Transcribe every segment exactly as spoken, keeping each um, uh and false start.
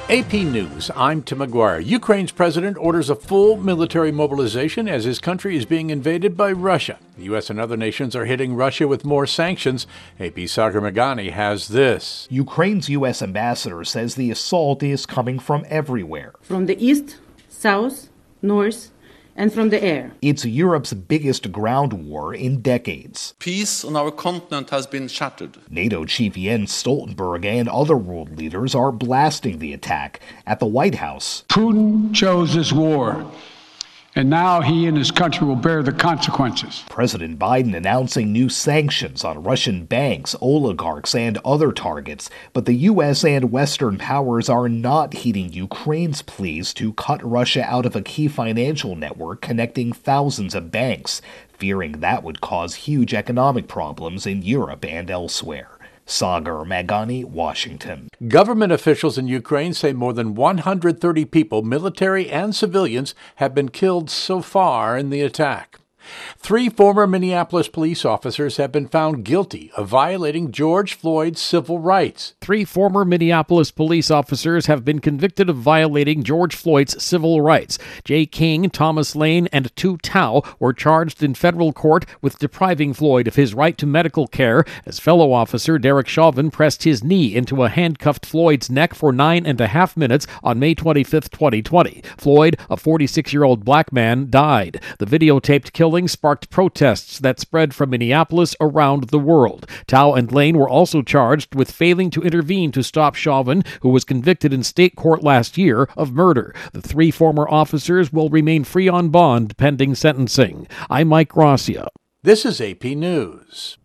A P News, I'm Tim McGuire. Ukraine's president orders a full military mobilization as his country is being invaded by Russia. The U S and other nations are hitting Russia with more sanctions. A P's Sagar Meghani has this. Ukraine's U S ambassador says the assault is coming from everywhere. From the east, south, north, and from the air. It's Europe's biggest ground war in decades. Peace on our continent has been shattered. NATO chief Jens Stoltenberg and other world leaders are blasting the attack. At the White House, Putin chose this war, and now he and his country will bear the consequences. President Biden announcing new sanctions on Russian banks, oligarchs, and other targets. But the U S and Western powers are not heeding Ukraine's pleas to cut Russia out of a key financial network connecting thousands of banks, fearing that would cause huge economic problems in Europe and elsewhere. Sagar Meghani, Washington. Government officials in Ukraine say more than one hundred thirty people, military and civilians, have been killed so far in the attack. Three former Minneapolis police officers have been found guilty of violating George Floyd's civil rights. Three former Minneapolis police officers have been convicted of violating George Floyd's civil rights. Jay King, Thomas Lane, and Tu Tao were charged in federal court with depriving Floyd of his right to medical care as fellow officer Derek Chauvin pressed his knee into a handcuffed Floyd's neck for nine and a half minutes on May twenty-fifth, twenty twenty. Floyd, a forty-six-year-old black man, died. The videotaped killing sparked protests that spread from Minneapolis around the world. Tao and Lane were also charged with failing to intervene to stop Chauvin, who was convicted in state court last year of murder. The three former officers will remain free on bond pending sentencing. I'm Mike Gracia. This is A P News.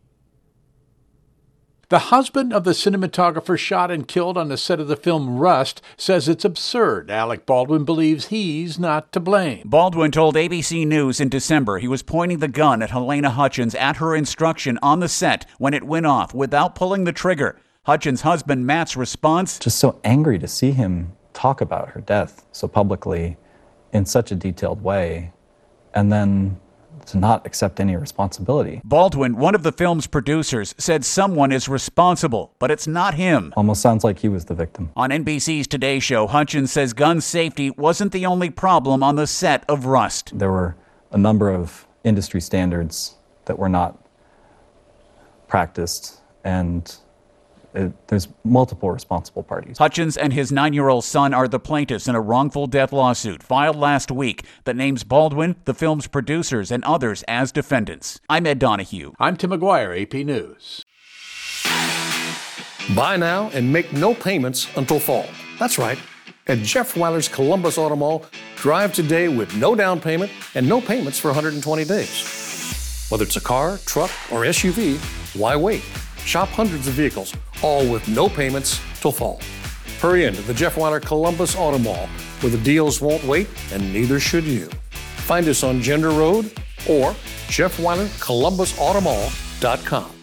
The husband of the cinematographer shot and killed on the set of the film Rust says it's absurd. Alec Baldwin believes he's not to blame. Baldwin told A B C News in December he was pointing the gun at Halyna Hutchins at her instruction on the set when it went off without pulling the trigger. Hutchins' husband Matt's response: just so angry to see him talk about her death so publicly in such a detailed way, and then to not accept any responsibility. Baldwin, one of the film's producers, said someone is responsible, but it's not him. Almost sounds like he was the victim. On N B C's Today Show, Hutchins says gun safety wasn't the only problem on the set of Rust. There were a number of industry standards that were not practiced, and It, there's multiple responsible parties. Hutchins and his nine-year-old son are the plaintiffs in a wrongful death lawsuit filed last week that names Baldwin, the film's producers, and others as defendants. I'm Ed Donahue. I'm Tim McGuire, A P News. Buy now and make no payments until fall. That's right. At Jeff Weiler's Columbus Auto Mall, drive today with no down payment and no payments for one hundred twenty days. Whether it's a car, truck, or S U V, why wait? Shop hundreds of vehicles, all with no payments till fall. Hurry in to the Jeff Weiler Columbus Auto Mall, where the deals won't wait, and neither should you. Find us on Gender Road or jeff weiler columbus auto mall dot com.